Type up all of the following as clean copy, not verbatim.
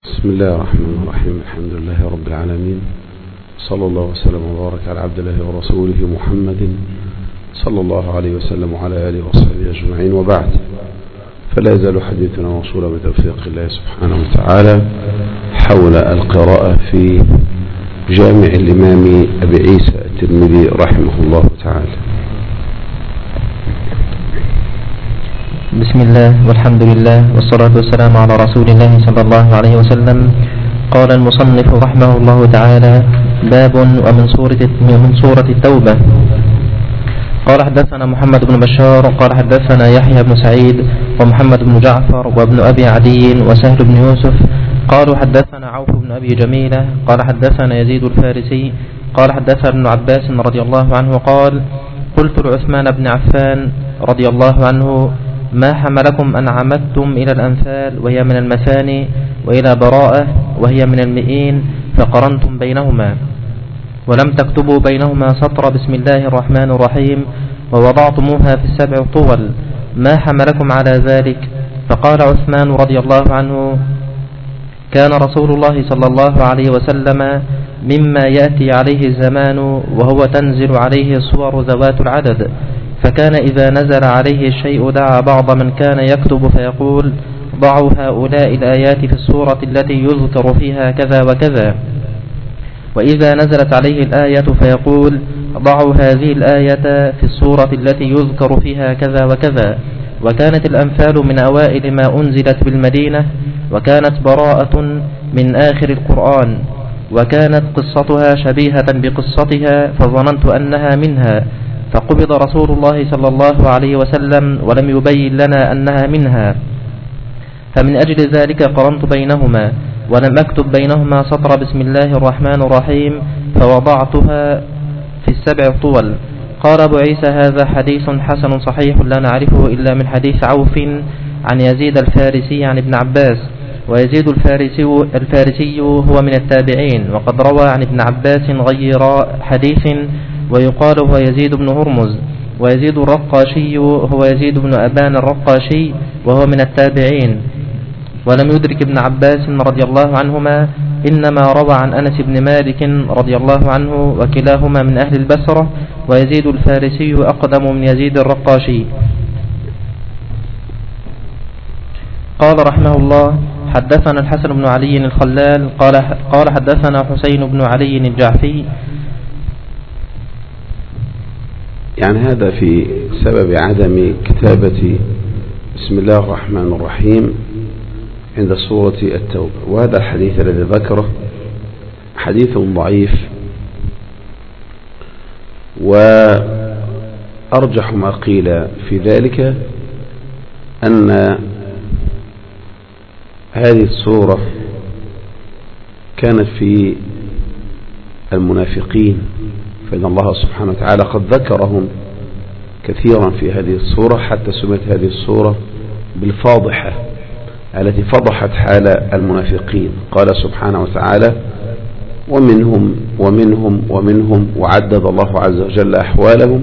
بسم الله الرحمن الرحيم. الحمد لله رب العالمين، صلى الله وسلم وبارك على عبد الله ورسوله محمد صلى الله عليه وسلم وعلى آله وصحبه أجمعين، وبعد، فلا يزال حديثنا موصولا بتوفيق الله سبحانه وتعالى حول القراءة في جامع الإمام أبي عيسى الترمذي رحمه الله تعالى. بسم الله والحمد لله والصلاة والسلام على رسول الله صلى الله عليه وسلم. قال المصنف رحمه الله تعالى: باب ومن سورة التوبة. قال حدثنا محمد بن بشار قال حدثنا يحيى بن سعيد ومحمد بن جعفر وابن أبي عدي وسهل بن يوسف قالوا حدثنا عوف بن أبي جميلة قال حدثنا يزيد الفارسي قال حدثنا ابن عباس رضي الله عنه قال: قلت لعثمان بن عفان رضي الله عنه: ما حملكم أن عمدتم إلى الأنفال وهي من المثاني وإلى براءة وهي من المئين فقرنتم بينهما ولم تكتبوا بينهما سطر بسم الله الرحمن الرحيم ووضعتموها في السبع طول، ما حملكم على ذلك؟ فقال عثمان رضي الله عنه: كان رسول الله صلى الله عليه وسلم مما يأتي عليه الزمان وهو تنزل عليه الصور ذوات العدد، فكان إذا نزل عليه الشيء دعا بعض من كان يكتب فيقول: ضعوا هؤلاء الآيات في السورة التي يذكر فيها كذا وكذا، وإذا نزلت عليه الآية فيقول: ضعوا هذه الآية في السورة التي يذكر فيها كذا وكذا. وكانت الأنفال من أوائل ما أنزلت بالمدينة، وكانت براءة من آخر القرآن، وكانت قصتها شبيهة بقصتها فظننت أنها منها، فقبض رسول الله صلى الله عليه وسلم ولم يبين لنا أنها منها، فمن أجل ذلك قرنت بينهما ولم أكتب بينهما سطر بسم الله الرحمن الرحيم فوضعتها في السبع طول. قال أبو عيسى: هذا حديث حسن صحيح لا نعرفه إلا من حديث عوف عن يزيد الفارسي عن ابن عباس، ويزيد الفارسي هو من التابعين، وقد روى عن ابن عباس غير حديث ويقال هو يزيد بن هرمز. ويزيد الرقاشي هو يزيد بن أبان الرقاشي وهو من التابعين، ولم يدرك ابن عباس رضي الله عنهما، إنما روى عن أنس بن مالك رضي الله عنه، وكلاهما من أهل البصرة، ويزيد الفارسي أقدم من يزيد الرقاشي. قال رحمه الله: حدثنا الحسن بن علي الخلال قال حدثنا حسين بن علي الجعفي. يعني هذا في سبب عدم كتابة بسم الله الرحمن الرحيم عند سورة التوبة، وهذا الحديث الذي ذكره حديث ضعيف، وأرجح ما قيل في ذلك أن هذه السورة كانت في المنافقين، فإن الله سبحانه وتعالى قد ذكرهم كثيرا في هذه السورة، حتى سميت هذه السورة بالفاضحة التي فضحت حال المنافقين. قال سبحانه وتعالى: ومنهم ومنهم ومنهم، وعدد الله عز وجل أحوالهم،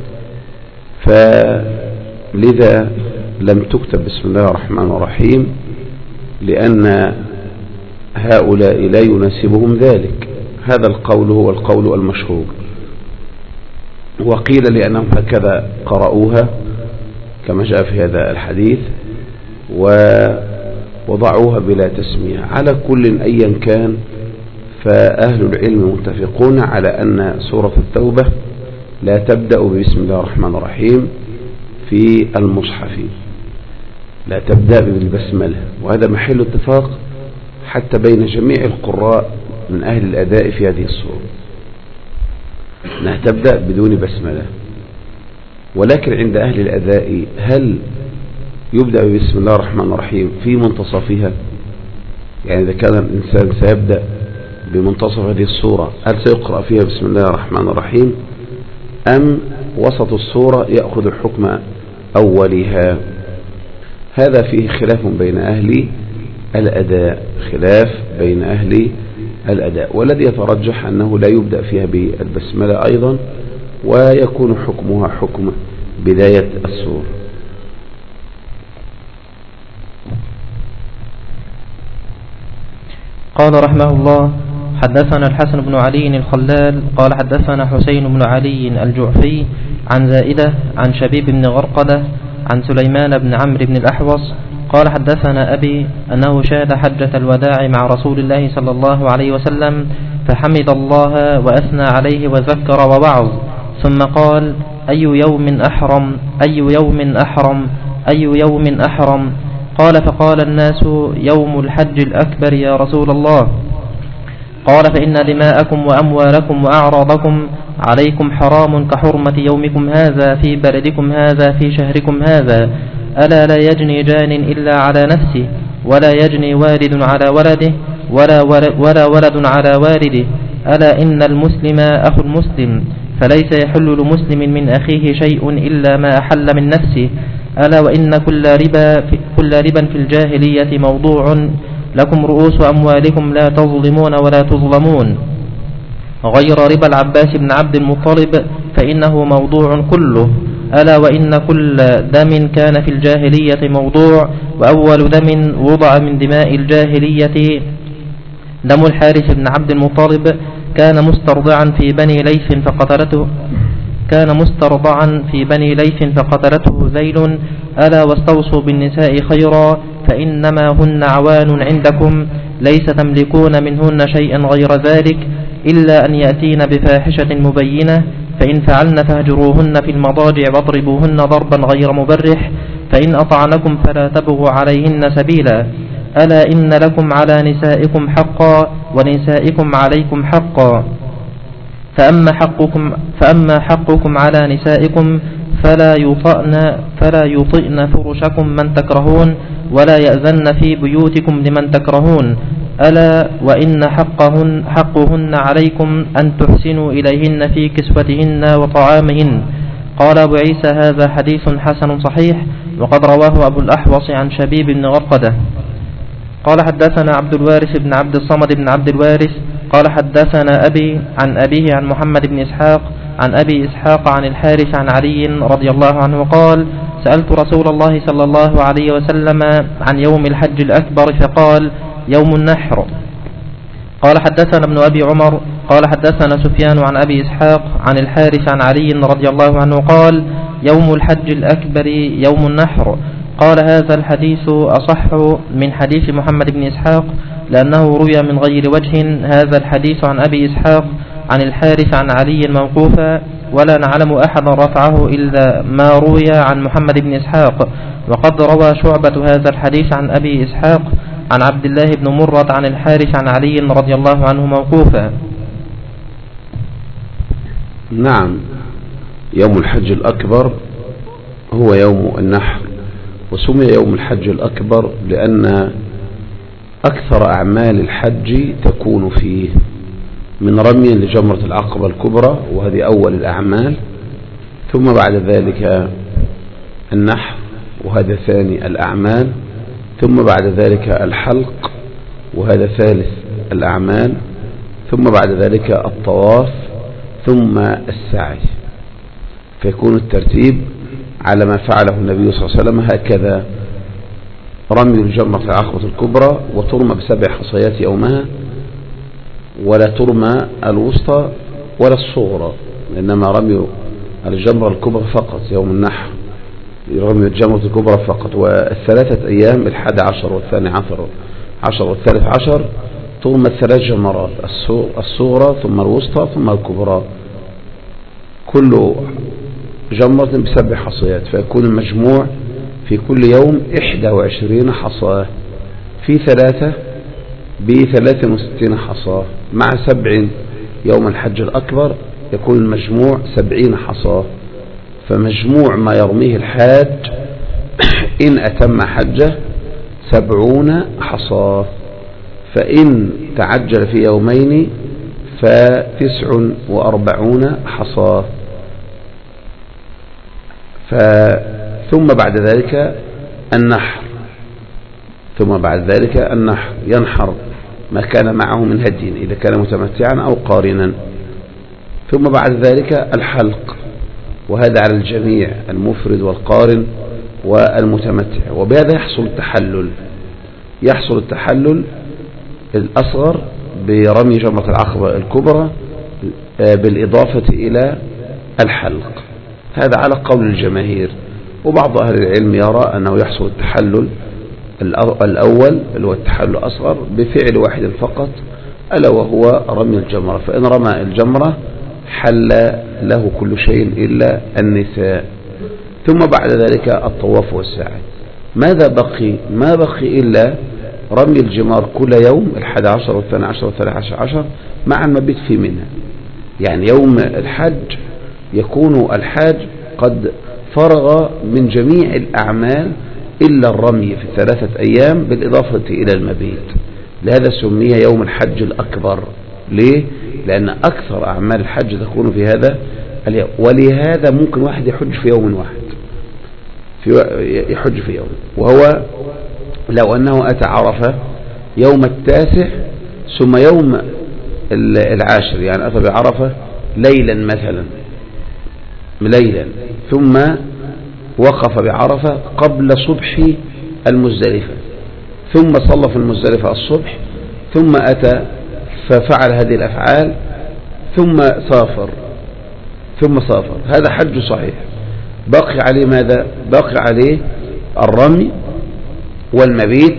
فلذا لم تكتب بسم الله الرحمن الرحيم، لأن هؤلاء لا يناسبهم ذلك. هذا القول هو القول المشهور، وقيل لأنهم هكذا قرأوها كما جاء في هذا الحديث ووضعوها بلا تسمية. على كل أيا كان، فأهل العلم متفقون على أن سورة التوبة لا تبدأ بسم الله الرحمن الرحيم في المصحف، لا تبدأ بالبسملة، وهذا محل اتفاق حتى بين جميع القراء من أهل الأداء في هذه السورة، أنها تبدأ بدون بسملة. ولكن عند أهل الأداء هل يبدأ بسم الله الرحمن الرحيم في منتصفها؟ يعني إذا كان الإنسان سيبدأ بمنتصف هذه السورة، هل سيقرأ فيها بسم الله الرحمن الرحيم، أم وسط السورة يأخذ حكم أولها؟ هذا فيه خلاف بين أهل الأداء، خلاف بين أهل الأداء، والذي يترجح أنه لا يبدأ فيها بالبسملة أيضا، ويكون حكمها حكم بداية السورة. قال رحمه الله: حدثنا الحسن بن علي الخلال قال حدثنا حسين بن علي الجعفي عن زائدة عن شبيب بن غرقدة عن سليمان بن عمرو بن الأحوص قال حدثنا أبي أنه شهد حجة الوداع مع رسول الله صلى الله عليه وسلم فحمد الله وأثنى عليه وذكر ووعظ، ثم قال: أي يوم أحرم أي يوم أحرم أي يوم أحرم؟ قال: فقال الناس: يوم الحج الأكبر يا رسول الله. قال: فإن دماءكم وأموالكم وأعراضكم عليكم حرام كحرمة يومكم هذا في بلدكم هذا في شهركم هذا. ألا لا يجني جان إلا على نفسه، ولا يجني والد على ولده، ولا ولد على والده. ألا إن المسلم أخو المسلم، فليس يحل لمسلم من أخيه شيء إلا ما أحل من نفسه. ألا وإن كل ربا في الجاهلية موضوع، لكم رؤوس أموالكم لا تظلمون ولا تظلمون، غير ربا العباس بن عبد المطلب فإنه موضوع كله. ألا وإن كل دم كان في الجاهلية موضوع، وأول دم وضع من دماء الجاهلية دم الحارث بن عبد المطلب، كان مسترضعا في بني ليث فقتلته ذيل. ألا واستوصوا بالنساء خيرا، فإنما هن عوان عندكم، ليس تملكون منهن شيئا غير ذلك، إلا أن يأتين بفاحشة مبينة، فإن فعلن فاهجروهن في المضاجع واضربوهن ضربا غير مبرح، فإن أطعنكم فلا تبغوا عليهن سبيلا. ألا إن لكم على نسائكم حقا، ونسائكم عليكم حقا. فأما حقكم على نسائكم فلا يطئن فرشكم من تكرهون، ولا يأذن في بيوتكم لمن تكرهون. ألا وإن حقهن عليكم أن تحسنوا إليهن في كسوتهن وطعامهن. قال أبو عيسى: هذا حديث حسن صحيح، وقد رواه أبو الأحوص عن شبيب بن غرقدة. قال حدثنا عبد الوارث بن عبد الصمد بن عبد الوارث قال حدثنا أبي عن أبيه عن محمد بن إسحاق عن أبي إسحاق عن الحارث عن علي رضي الله عنه قال: سألت رسول الله صلى الله عليه وسلم عن يوم الحج الأكبر فقال: يوم النحر. قال حدثنا ابن أبي عمر قال حدثنا سفيان عن أبي إسحاق عن الحارث عن علي رضي الله عنه قال: يوم الحج الأكبر يوم النحر. قال: هذا الحديث أصح من حديث محمد بن إسحاق، لأنه روي من غير وجه هذا الحديث عن أبي إسحاق عن الحارث عن علي موقوفا، ولا نعلم أحدا رفعه إلا ما روي عن محمد بن إسحاق. وقد روى شعبة هذا الحديث عن أبي إسحاق عن عبد الله بن مرة عن الحارث عن علي رضي الله عنه موقوفا. نعم، يوم الحج الأكبر هو يوم النحر، وسمي يوم الحج الأكبر لأن أكثر أعمال الحج تكون فيه، من رمي لجمرة العقبة الكبرى وهذه أول الأعمال، ثم بعد ذلك النحر وهذا ثاني الأعمال، ثم بعد ذلك الحلق وهذا ثالث الأعمال، ثم بعد ذلك الطواف، ثم السعي. فيكون الترتيب على ما فعله النبي صلى الله عليه وسلم هكذا: رمي الجمرة العقبة الكبرى وترمى ب7 حصيات يومها، ولا ترمى الوسطى ولا الصغرى، إنما رمي الجمرة الكبرى فقط يوم النحر، رمي الجمرة الكبرى فقط. والثلاثة أيام 11 و12 و13 ترمى 3 جمرات: الصغرى ثم الوسطى ثم الكبرى، كل جمرة ب7 حصيات، فيكون المجموع في كل يوم 21 حصاة، في 3 ب63 حصاة، مع 7 يوم الحج الأكبر يكون المجموع 70 حصاة. فمجموع ما يرميه الحاج إن أتم حجه 70 حصاة، فإن تعجل في يومين ف49 حصاة. ثم بعد ذلك النحر، ينحر ما كان معه من هدي إذا كان متمتعا أو قارنا. ثم بعد ذلك الحلق، وهذا على الجميع، المفرد والقارن والمتمتع. وبهذا يحصل التحلل الأصغر برمي جمرة العقبة الكبرى بالإضافة إلى الحلق. هذا على قول الجماهير، وبعض أهل العلم يرى أنه يحصل التحلل الأول اللي هو التحلل الأصغر بفعل واحد فقط، ألا وهو رمي الجمرة، فإن رمى الجمرة حل له كل شيء إلا النساء. ثم بعد ذلك الطواف والسعي. ماذا بقي؟ ما بقي إلا رمي الجمار كل يوم 11 و12 و13 مع المبيت في منى. يعني يوم الحج يكون الحاج قد فرغ من جميع الأعمال إلا الرمي في 3 أيام بالإضافة إلى المبيت. لهذا سمي يوم الحج الأكبر. ليه؟ لأن أكثر أعمال الحج تكون في هذا اليوم، ولهذا ممكن واحد يحج في يوم واحد، يحج في يوم، وهو لو أنه أتى عرفة يوم 9 ثم يوم 10، يعني أتى بعرفة ليلا مثلا، ليلا، ثم وقف بعرفة قبل صبح المزدلفة، ثم صلى في المزدلفة الصبح، ثم أتى ففعل هذه الأفعال، ثم سافر، هذا حج صحيح. باقي عليه ماذا؟ باقي عليه الرمي والمبيت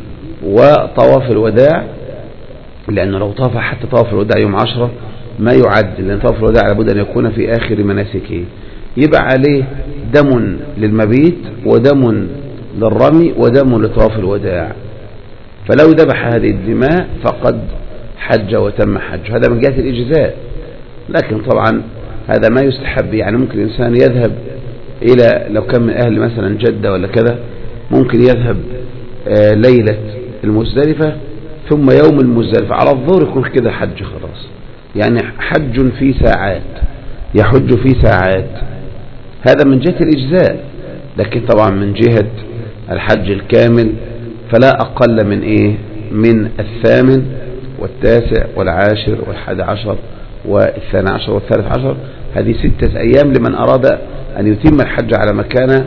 وطواف الوداع، لأنه لو طاف حتى طواف الوداع يوم 10 ما يعد، لأن طواف الوداع لابد أن يكون في آخر مناسكه. يبقى عليه دم للمبيت ودم للرمي ودم لطواف الوداع، فلو ذبح هذه الدماء فقد حج وتم حج. هذا من جهة الإجزاء، لكن طبعا هذا ما يستحب. يعني ممكن الإنسان يذهب إلى، لو كان من أهل مثلا جدة ولا كذا، ممكن يذهب ليلة المزدلفة ثم يوم المزدلفة على الظهر يكون كده حج خلاص، يعني حج في ساعات، يحج في ساعات. هذا من جهة الإجزاء، لكن طبعا من جهة الحج الكامل فلا أقل من إيه؟ من 8 و9 و10 و11 و12 و13. هذه 6 أيام لمن أراد أن يتم الحج على ما كان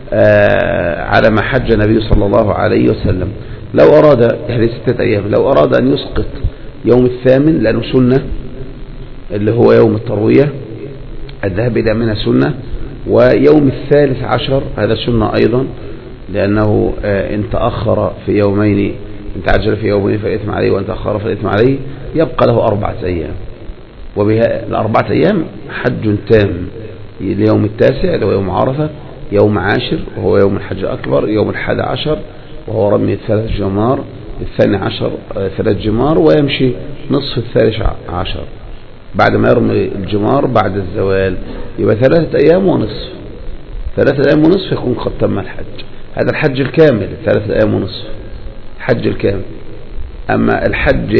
على ما حج النبي صلى الله عليه وسلم. لو أراد هذه 6 أيام، لو أراد أن يسقط يوم 8 لأنه سنة، اللي هو يوم التروية، الذهاب إلى منى سنة، ويوم 13 هذا سنة أيضا، لأنه إن تأخر في يومين، إن تعجل في يومين فالإثم عليه، وإن تأخر فالإثم عليه، يبقى له 4 أيام. وبها ال4 أيام حج تام، ليوم 9 اللي هو يوم عرفة، يوم 10 وهو يوم الحج الأكبر، يوم 11 وهو رمي 3 جمار، 12 3 جمار، ويمشي نصف 13 بعد ما يرمي الجمار بعد الزوال. يبقى 3 أيام ونصف، 3 أيام ونصف يكون قد تم الحج. هذا الحج الكامل، 3 أيام ونصف حج الكامل. أما الحج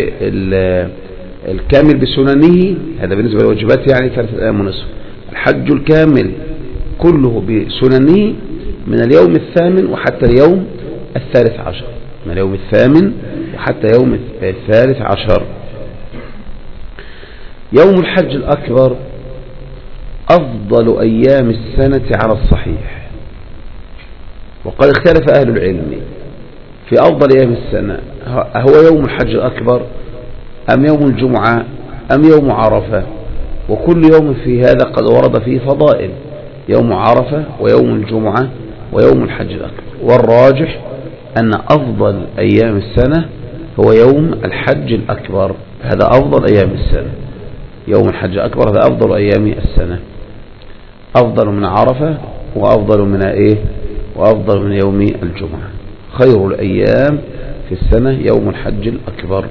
الكامل بسننه هذا بالنسبة للواجبات، يعني 3 أيام ونصف. الحج الكامل كله بسننه من اليوم 8 وحتى اليوم 13، من اليوم 8 وحتى يوم 13. يوم الحج الأكبر أفضل أيام السنة على الصحيح، وقد اختلف أهل العلم في أفضل أيام السنة، هو يوم الحج الأكبر أم يوم الجمعة أم يوم عرفة. وكل يوم في هذا قد ورد فيه فضائل، يوم عرفة ويوم الجمعة ويوم الحج الأكبر. والراجح أن أفضل أيام السنة هو يوم الحج الأكبر، هذا أفضل أيام السنة. يوم الحج الأكبر هذا أفضل أيام السنة، أفضل من عرفة وأفضل من إيه؟ وأفضل من يوم الجمعة. خير الأيام في السنة يوم الحج الأكبر.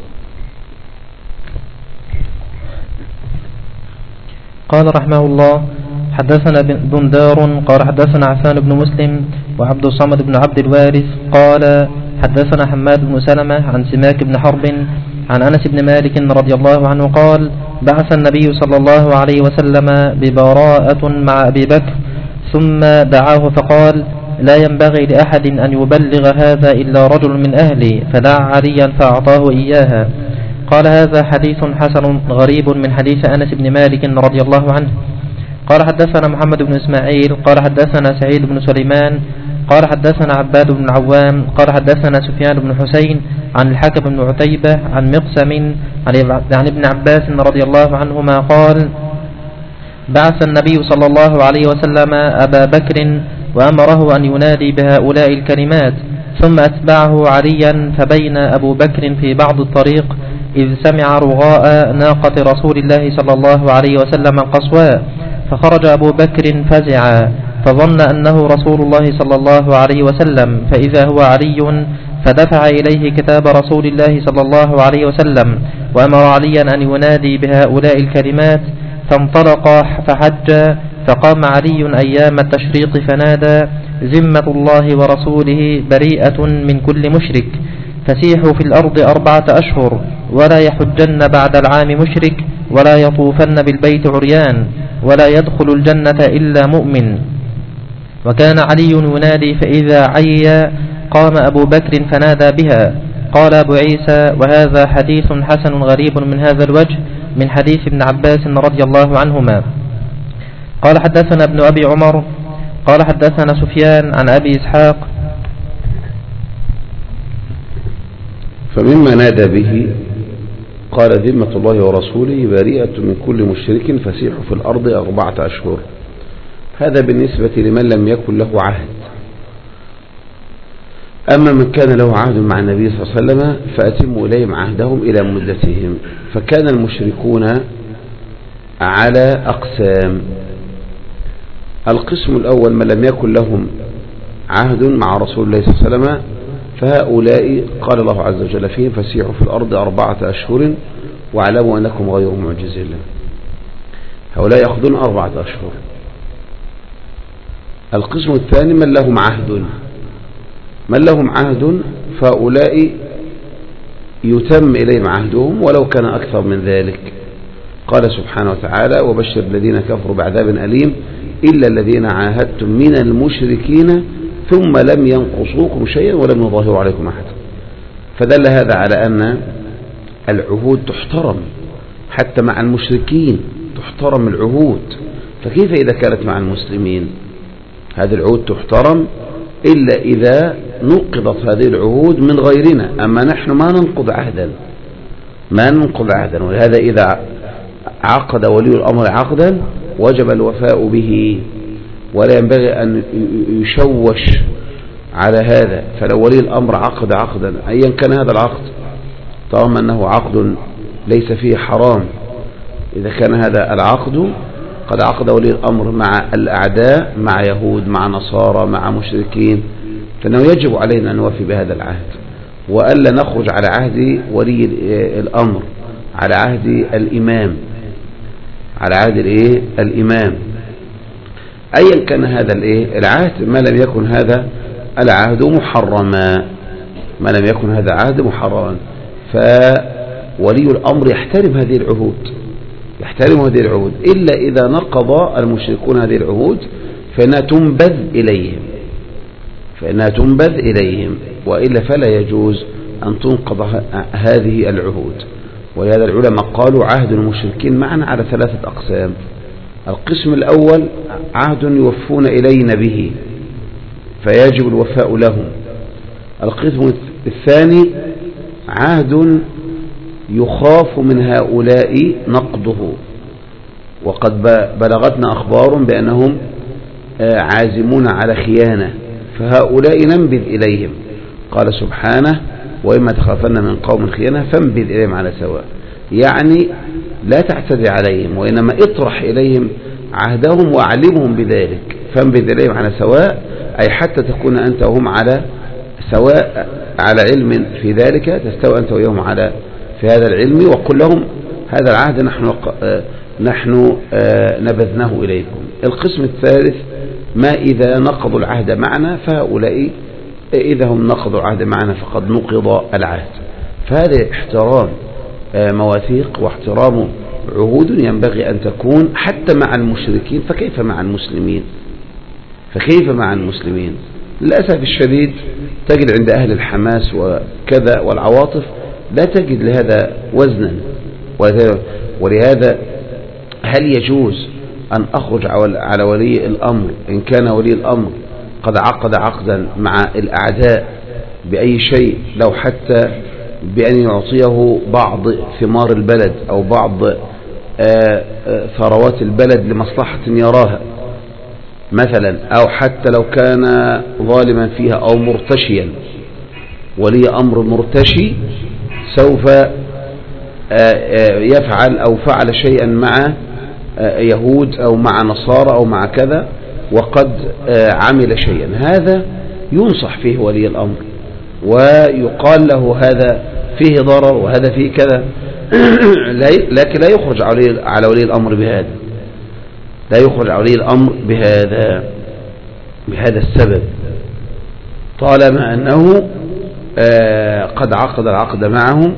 قال رحمه الله: حدثنا بندار قال حدثنا عفان بن مسلم وعبد الصمد بن عبد الوارث قال حدثنا حماد بن سلمة عن سماك بن حرب عن أنس بن مالك رضي الله عنه قال: بعث النبي صلى الله عليه وسلم ببراءة مع أبي بكر، ثم دعاه فقال: لا ينبغي لأحد أن يبلغ هذا إلا رجل من أهلي، فدعا عليا فأعطاه إياها. قال: هذا حديث حسن غريب من حديث أنس بن مالك رضي الله عنه. قال: حدثنا محمد بن إسماعيل قال حدثنا سعيد بن سليمان قال حدثنا عباد بن العوام قال حدثنا سفيان بن حسين عن الحكم بن عتيبة عن مقسم عن ابن عباس رضي الله عنهما قال بعث النبي صلى الله عليه وسلم أبا بكر وأمره أن ينادي بهؤلاء الكلمات ثم أتبعه عليا فبين أبو بكر في بعض الطريق إذ سمع رغاء ناقة رسول الله صلى الله عليه وسلم قصواء فخرج أبو بكر فزعا فظن أنه رسول الله صلى الله عليه وسلم فإذا هو علي فدفع إليه كتاب رسول الله صلى الله عليه وسلم وأمر عليا أن ينادي بهؤلاء الكلمات فانطلق فحج فقام علي أيام التشريق فنادى ذمة الله ورسوله بريئة من كل مشرك فسيحوا في الأرض 4 أشهر ولا يحجن بعد العام مشرك ولا يطوفن بالبيت عريان ولا يدخل الجنة إلا مؤمن. وكان علي ينادي فإذا عي قام أبو بكر فنادى بها. قال أبو عيسى وهذا حديث حسن غريب من هذا الوجه من حديث ابن عباس رضي الله عنهما. قال حدثنا ابن أبي عمر قال حدثنا سفيان عن أبي إسحاق. فمما نادى به قال ذمة الله ورسوله بريئة من كل مشرك فسيحوا في الأرض 4 أشهر. هذا بالنسبة لمن لم يكن له عهد. أما من كان له عهد مع النبي صلى الله عليه وسلم فأتموا إليهم عهدهم إلى مدتهم. فكان المشركون على أقسام. القسم الأول من لم يكن لهم عهد مع رسول الله صلى الله عليه وسلم فهؤلاء قال الله عز وجل فيهم فسيحوا في الأرض 4 أشهر واعلموا أنكم غير معجز الله. هؤلاء يأخذون 4 أشهر. القسم الثاني من لهم عهد. من لهم عهد فهؤلاء يتم إليهم عهدهم ولو كان أكثر من ذلك. قال سبحانه وتعالى وبشر الذين كفروا بعذاب أليم إلا الذين عاهدتم من المشركين ثم لم ينقصوكم شيئا ولم يظاهروا عليكم أحد. فدل هذا على أن العهود تحترم حتى مع المشركين، تحترم العهود. فكيف إذا كانت مع المسلمين؟ هذه العهود تحترم إلا إذا نقضت هذه العهود من غيرنا. أما نحن ما ننقض عهدا، ما ننقض عهدا. ولهذا إذا عقد ولي الأمر عقدا وجب الوفاء به ولا ينبغي أن يشوش على هذا. فلو ولي الأمر عقد عقدا أيا كان هذا العقد طالما أنه عقد ليس فيه حرام، إذا كان هذا العقد قد عقد ولي الأمر مع الأعداء، مع يهود، مع نصارى، مع مشركين، فإنه يجب علينا أن نوفي بهذا العهد وألا نخرج على عهد ولي الأمر، على عهد الإمام، على عهد الإمام أيا كان هذا العهد ما لم يكن هذا العهد محرما، ما لم يكن هذا عهد محرما. فولي الأمر يحترم هذه العهود، يحترم هذه العهود، إلا إذا نقض المشركون هذه العهود فإنها تنبذ إليهم، فإنها تنبذ إليهم، وإلا فلا يجوز أن تنقض هذه العهود. ولهذا العلماء قالوا عهد المشركين معنا على 3 أقسام. القسم الأول عهد يوفون إلينا به فيجب الوفاء لهم. القسم الثاني عهد يخاف من هؤلاء نقضه، وقد بلغتنا أخبار بأنهم عازمون على خيانة، فهؤلاء ننبذ إليهم. قال سبحانه وإما تخافن من قوم خيانة فانبذ إليهم على سواء. يعني لا تعتدي عليهم وإنما اطرح إليهم عهدهم وأعلمهم بذلك. فانبذ إليهم على سواء أي حتى تكون أنت وهم على سواء، على علم في ذلك، تستوى أنت ويهم على في هذا العلم، وقل لهم هذا العهد نحن نبذناه إليكم. القسم الثالث ما إذا نقضوا العهد معنا، فهؤلاء إذا هم نقضوا العهد معنا فقد نقض العهد. فهذا احترام مواثيق واحترام عهود ينبغي أن تكون حتى مع المشركين، فكيف مع المسلمين؟ فكيف مع المسلمين؟ للأسف الشديد تجد عند أهل الحماس وكذا والعواطف لا تجد لهذا وزنا. ولهذا هل يجوز أن أخرج على ولي الأمر إن كان ولي الأمر قد عقد عقدا مع الأعداء بأي شيء، لو حتى بأن يعطيه بعض ثمار البلد أو بعض ثروات البلد لمصلحة يراها مثلا، أو حتى لو كان ظالما فيها أو مرتشيا، ولي أمر مرتشي سوف يفعل أو فعل شيئا مع يهود أو مع نصارى أو مع كذا وقد عمل شيئا، هذا ينصح فيه ولي الأمر ويقال له هذا فيه ضرر وهذا فيه كذا لكن لا يخرج على ولي الأمر بهذا، لا يخرج على ولي الأمر بهذا السبب، طالما أنه قد عقد العقد معهم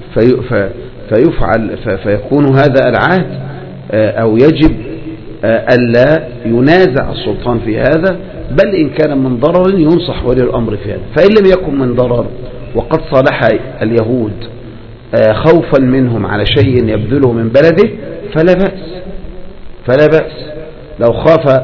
فيفعل فيكون هذا العهد أو يجب ألا ينازع السلطان في هذا، بل إن كان من ضرر ينصح ولي الأمر في هذا. فإن لم يكن من ضرر وقد صالح اليهود خوفا منهم على شيء يبذله من بلده فلا بأس. لو خاف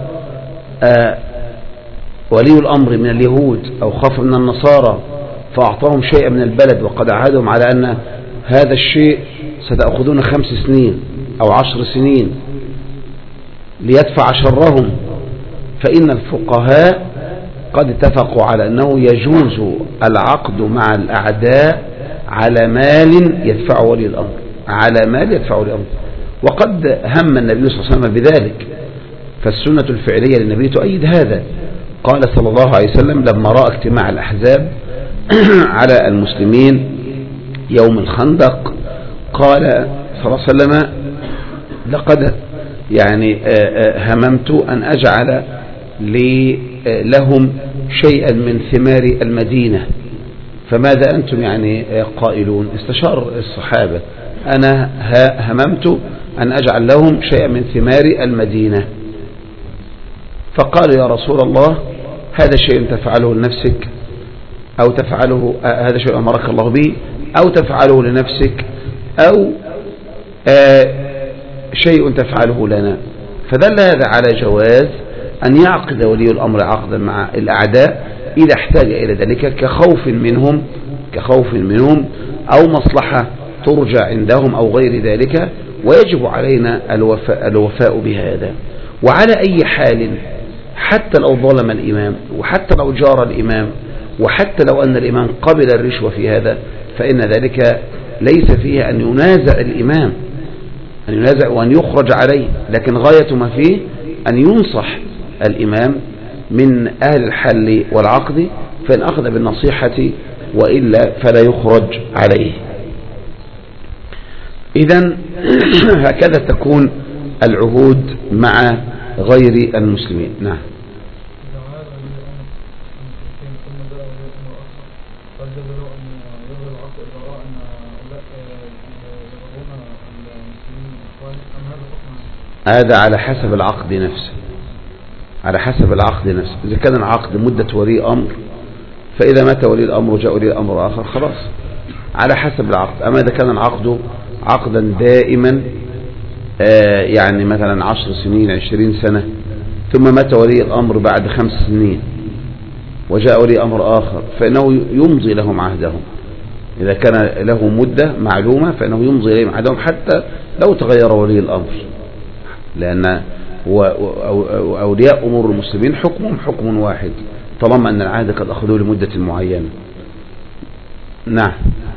ولي الأمر من اليهود أو خاف من النصارى فأعطاهم شيئا من البلد وقد عهدهم على أن هذا الشيء ستأخذون 5 سنين أو 10 سنين ليدفع شرهم، فإن الفقهاء قد اتفقوا على أنه يجوز العقد مع الأعداء على مال يدفعه ولي الأمر، وقد هم النبي صلى الله عليه وسلم بذلك، فالسنة الفعلية للنبي تؤيد هذا. قال صلى الله عليه وسلم لما رأى اجتماع الأحزاب على المسلمين يوم الخندق قال صلى الله عليه وسلم لقد هممت أن أجعل لهم شيئا من ثمار المدينة، فماذا أنتم قائلون؟ استشار الصحابة، أنا هممت أن أجعل لهم شيئا من ثمار المدينة، فقال يا رسول الله هذا شيء تفعله لنفسك أو تفعله، هذا شيء أمرك الله به أو تفعله لنفسك أو شيء تفعله لنا، فدل هذا على جواز أن يعقد ولي الأمر عقدا مع الأعداء إذا احتاج إلى ذلك كخوف منهم أو مصلحة ترجع عندهم أو غير ذلك، ويجب علينا الوفاء بهذا. وعلى أي حال حتى لو ظلم الإمام وحتى لو جار الإمام وحتى لو أن الإمام قبل الرشوة في هذا، فإن ذلك ليس فيه أن ينازع الإمام وأن يخرج عليه، لكن غاية ما فيه أن ينصح الإمام من أهل الحل والعقد، فإن أخذ بالنصيحة وإلا فلا يخرج عليه. إذن هكذا تكون العهود مع غير المسلمين. نعم. هذا على حسب العقد نفسه، إذا كان العقد مدة ولي أمر، فإذا مات ولي الأمر وجاء ولي الأمر آخر خلاص على حسب العقد. أما إذا كان العقد عقدا دائما مثلا 10 سنين 20 سنة ثم مات ولي الأمر بعد 5 سنين وجاء ولي أمر آخر، فإنه يمضي لهم عهدهم. إذا كان له مدة معلومة فإنه يمضي لهم عهدهم حتى لو تغير ولي الأمر، لأن أولياء أمور المسلمين حكمهم حكم واحد طالما أن العهد قد أخذوه لمدة معينة. نعم.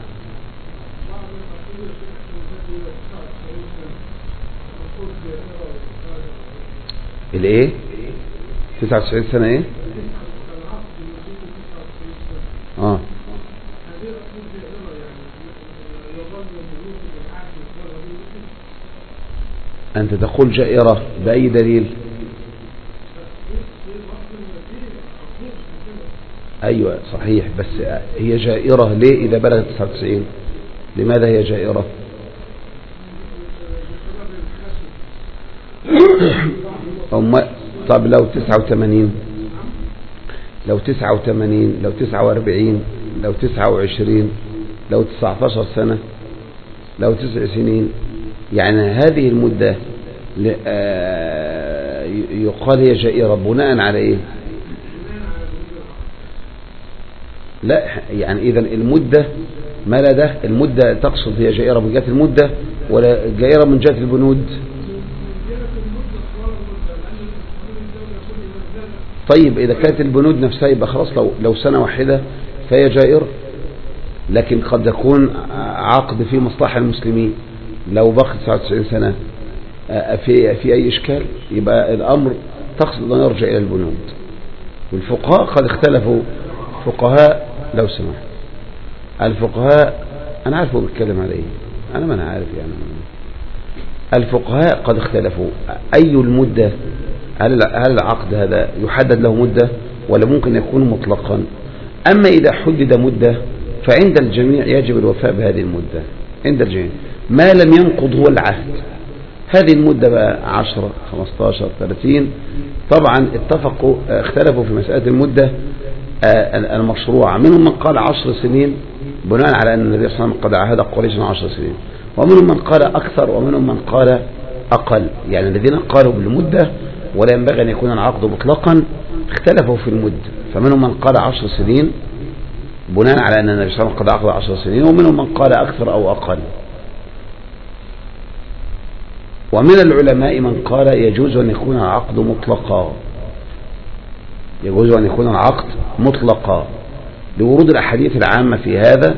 الايه 99 سنة ايه أنت تقول جائرة بأي دليل؟ أيوة صحيح، بس هي جائرة ليه إذا بلغت 99؟ لماذا هي جائرة؟ طب لو 89 لو 49 لو 29 لو 19 سنة لو 9 سنين، هذه المدة يقال هي جائرة بناء على ايه؟ لا يعني إذا المدة ما لا ده المدة تقصد هي جائرة من جهة المدة ولا جائرة من جهة البنود؟ طيب إذا كانت البنود نفسها يبقى خلاص لو سنة واحدة فهي جائرة، لكن قد يكون عقد في مصلحة المسلمين لو بقي 99 سنة في أي إشكال، يبقى الأمر تقصد أن يرجع إلى البنود. والفقهاء قد اختلفوا، فقهاء لو سمحت الفقهاء أنا عارف هو بيتكلم على إيه، أنا ما أنا عارف يعني. الفقهاء قد اختلفوا أي المدة، هل العقد هذا يحدد له مدة ولا ممكن يكون مطلقا؟ أما إذا حدد مدة فعند الجميع يجب الوفاء بهذه المدة عند الجميع ما لم ينقض هو العهد. هذه المدة بقى 10 15 30 طبعا اتفقوا اختلفوا في مسألة المدة المشروعة. منهم من قال 10 سنين بناء على أن النبي صلى الله عليه وسلم قد عهد قريشا 10 سنين، ومنهم من قال أكثر ومنهم من قال أقل. يعني الذين قالوا بالمدة ولا ينبغي أن يكون العقد مطلقا اختلفوا في المدة، فمنهم من قال 10 سنين بناء على أن النبي صلى الله عليه وسلم قد عقد 10 سنين، ومنهم من قال أكثر أو أقل. ومن العلماء من قال يجوز أن يكون العقد مطلقا، يجوز أن يكون العقد مطلقا لورود الأحاديث العامة في هذا.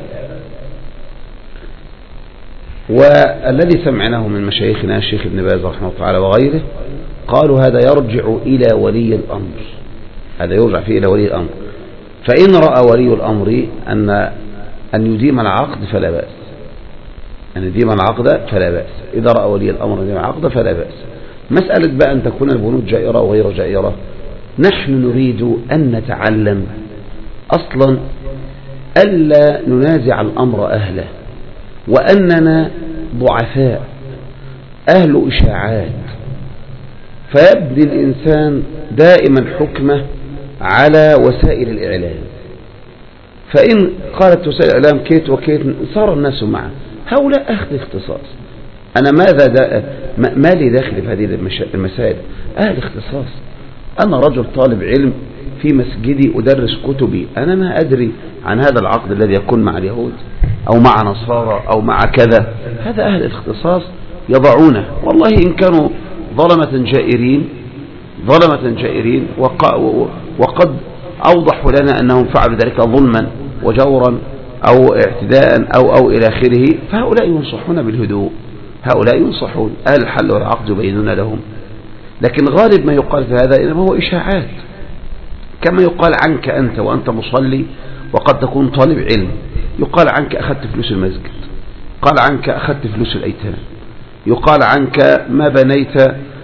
والذي سمعناه من مشايخنا الشيخ ابن باز رحمه الله تعالى وغيره قالوا هذا يرجع إلى ولي الأمر، هذا يرجع فيه إلى ولي الأمر، فإن رأى ولي الأمر أن يديم العقد فلا بأس، أن يديم العقد فلا بأس. إذا رأى ولي الأمر يديم العقد فلا بأس. مسألة بقى أن تكون البنود جائرة وغير جائرة، نحن نريد أن نتعلم أصلا ألا ننازع الأمر أهله، وأننا ضعفاء أهل إشاعات، فيبدي الإنسان دائما حكمه على وسائل الإعلام، فإن قالت وسائل الإعلام كيت وكيت صار الناس معه. هؤلاء أخذ اختصاص، أنا ما لي داخل في هذه المسائل، أهل اختصاص. أنا رجل طالب علم في مسجدي أدرس كتبي، أنا ما أدري عن هذا العقد الذي يكون مع اليهود أو مع نصارى أو مع كذا، هذا أهل الاختصاص يضعونه. والله إن كانوا ظلمة جائرين وقد أوضحوا لنا أنهم فعلوا ذلك ظلما وجورا أو اعتداء أو إلى آخره، فهؤلاء ينصحون بالهدوء، هؤلاء ينصحون أهل الحل والعقد يبينون لهم. لكن غالب ما يقال في هذا إنما هو إشاعات، كما يقال عنك أنت وأنت مصلي وقد تكون طالب علم، يقال عنك أخذت فلوس المسجد، قال عنك أخذت فلوس الأيتام، يقال عنك ما بنيت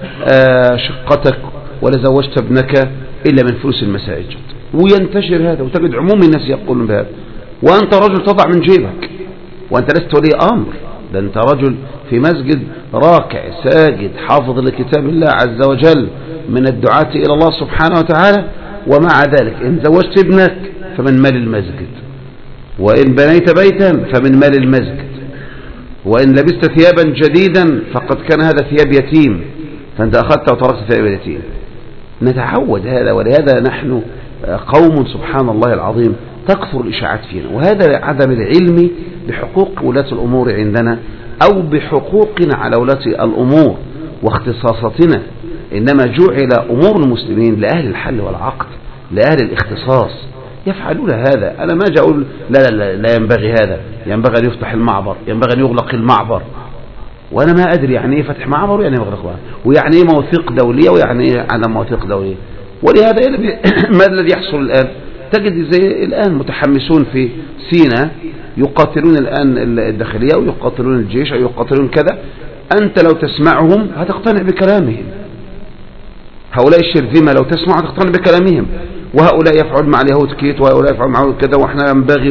شقتك ولا زوجت ابنك إلا من فلوس المساجد، وينتشر هذا وتجد عموم الناس يقولون بهذا، وأنت رجل تضع من جيبك وأنت لست ولي أمر، ده أنت رجل في مسجد راكع ساجد حافظ لكتاب الله عز وجل من الدعاة إلى الله سبحانه وتعالى، ومع ذلك إن زوجت ابنك فمن مال المسجد، وإن بنيت بيتا فمن مال المسجد، وإن لبست ثيابا جديدا فقد كان هذا ثياب يتيم فأنت أخذت وتركت ثياب يتيم. نتعود هذا، ولهذا نحن قوم سبحان الله العظيم تكثر الإشاعات فينا، وهذا عدم العلم بحقوق ولاة الأمور عندنا أو بحقوقنا على ولاة الأمور واختصاصاتنا، إنما جعل أمور المسلمين لأهل الحل والعقد، لأهل الاختصاص يفعلون هذا. أنا ما جاء أقول لا ينبغي هذا، ينبغي أن يفتح المعبر، ينبغي أن يغلق المعبر، وأنا ما أدري يعني إيه فتح معبر ويعني إيه يغلق معبر، ويعني إيه مواثيق دولية ويعني إيه عدم مواثيق دولية. ولهذا ما الذي يحصل الآن؟ تجد زي الآن متحمسون في سيناء يقاتلون الآن الداخلية ويقاتلون الجيش أو يقاتلون كذا، أنت لو تسمعهم هتقتنع بكلامهم، هؤلاء الشرذمة لو تسمع هتقتنع بكلامهم، وهؤلاء يفعل مع اليهود كيت وهؤلاء يفعل مع كذا، وإحنا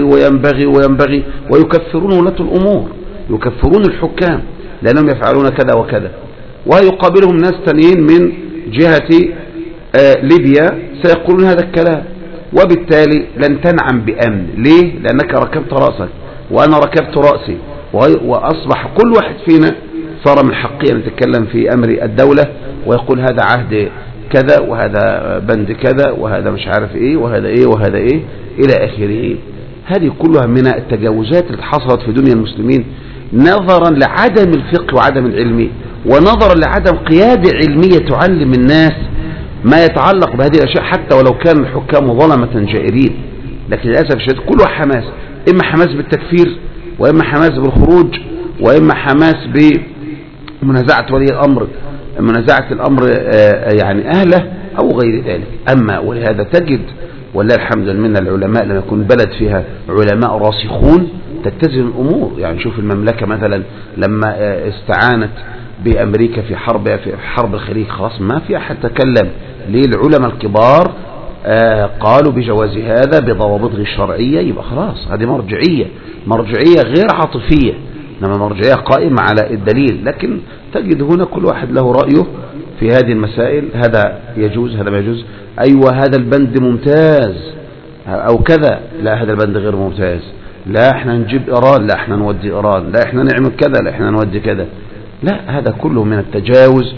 ينبغي ويكفرون ولاة الأمور، يكفرون الحكام لأنهم يفعلون كذا وكذا، ويقابلهم ناس تانيين من جهة ليبيا سيقولون هذا الكلام، وبالتالي لن تنعم بأمن. ليه؟ لأنك ركبت رأسك وأنا ركبت رأسي، وأصبح كل واحد فينا صار من حقه أن يتكلم في أمر الدولة ويقول هذا عهد كذا وهذا بند كذا وهذا مش عارف إيه وهذا إيه وهذا إيه إلى آخره. هذه كلها من التجاوزات اللي حصلت في دنيا المسلمين نظرا لعدم الفقه وعدم العلم، ونظرا لعدم قيادة علمية تعلم الناس ما يتعلق بهذه الأشياء، حتى ولو كان الحكام ظلمة جائرين. لكن للأسف الشديد كله حماس، إما حماس بالتكفير، وإما حماس بالخروج، وإما حماس بمنازعة ولي الأمر، منازعة الأمر يعني أهله أو غير ذلك. أما ولهذا تجد ولله الحمد من العلماء لما يكون بلد فيها علماء راسخون تتزن الأمور. يعني شوف المملكة مثلا لما استعانت بأمريكا في حرب الخليج، خلاص ما في أحد تكلم. ليه؟ العلماء الكبار قالوا بجواز هذا بضوابطه الشرعية، يبقى خلاص هذه مرجعية غير عاطفية، إنما مرجعية قائمة على الدليل. لكن تجد هنا كل واحد له رأيه في هذه المسائل، هذا يجوز هذا ما يجوز، أيوة هذا البند ممتاز أو كذا، لا هذا البند غير ممتاز، لا احنا نجيب إيران، لا احنا نودي إيران، لا احنا نعمل كذا، لا احنا نودي كذا. لا، هذا كله من التجاوز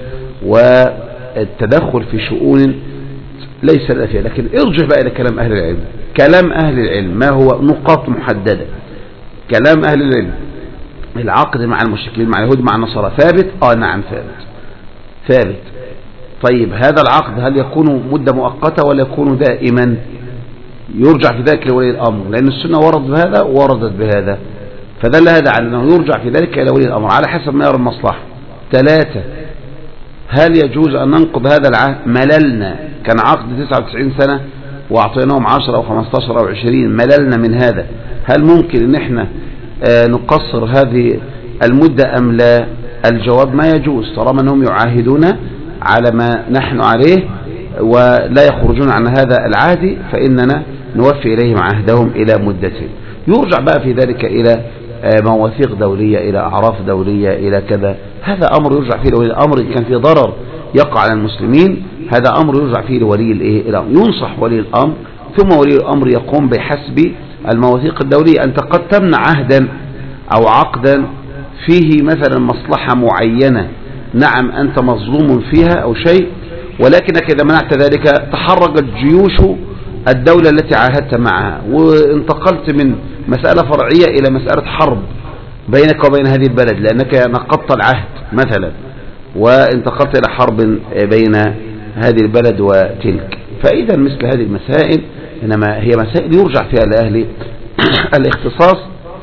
والتدخل في شؤون ليس لها فيها. لكن ارجع بقى إلى كلام أهل العلم. كلام أهل العلم ما هو؟ نقاط محددة. كلام أهل العلم العقد مع المشركين مع اليهود مع النصارى ثابت؟ نعم ثابت. طيب هذا العقد هل يكون مدة مؤقتة ولا يكون دائما؟ يرجع في ذلك لولي الأمر، لأن السنة وردت بهذا ووردت بهذا، فدل هذا على أنه يرجع في ذلك إلى ولي الأمر على حسب ما يرى المصلحة. 3، هل يجوز أن ننقض هذا العهد؟ مللنا، كان عقد 99 سنة وأعطيناهم 10 أو 15 أو 20، مللنا من هذا، هل ممكن أن احنا نقصر هذه المدة أم لا؟ الجواب ما يجوز، طالما أنهم يعاهدون على ما نحن عليه ولا يخرجون عن هذا العهد فإننا نوفي إليهم عهدهم إلى مدته. يرجع بقى في ذلك إلى مواثيق دولية، إلى أعراف دولية، إلى كذا. هذا أمر يرجع فيه لولي الأمر. إن كان في ضرر يقع على المسلمين هذا أمر يرجع فيه لولي الأمر، ينصح ولي الأمر، ثم ولي الأمر يقوم بحسب المواثيق الدولية. أنت قد تمنع عهدا أو عقدا فيه مثلا مصلحة معينة، نعم أنت مظلوم فيها أو شيء، ولكنك إذا منعت ذلك تحركت جيوش الدولة التي عاهدت معها، وانتقلت من مسألة فرعية إلى مسألة حرب بينك وبين هذه البلد، لأنك نقضت العهد مثلا، وانتقلت إلى حرب بين هذه البلد وتلك. فإذا مثل هذه المسائل إنما هي مسائل يرجع فيها لأهل الاختصاص